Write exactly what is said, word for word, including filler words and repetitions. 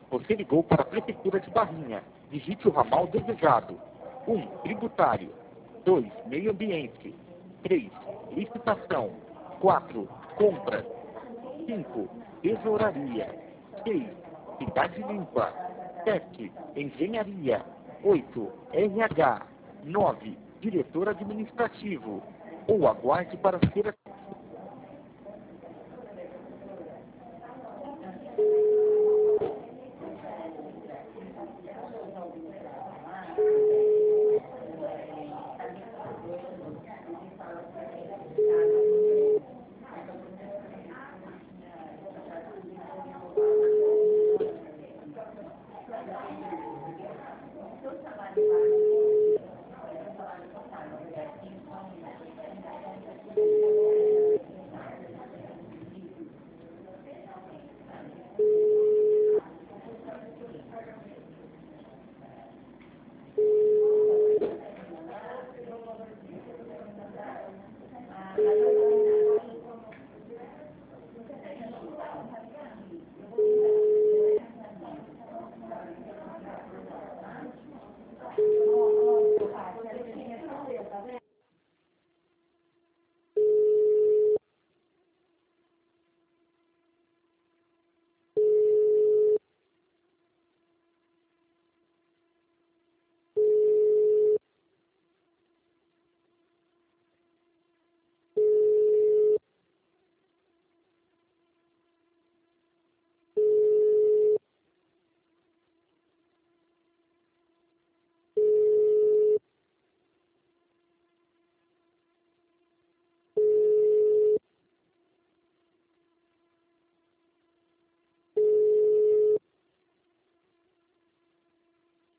Você ligou para a Prefeitura de Barrinha. Digite o ramal desejado. um. Tributário. dois. Meio ambiente. três. Licitação. quatro. Compras. cinco. Tesouraria. seis. Cidade limpa. sete. Engenharia. oito. R H. nove. Diretor administrativo. Ou aguarde para ser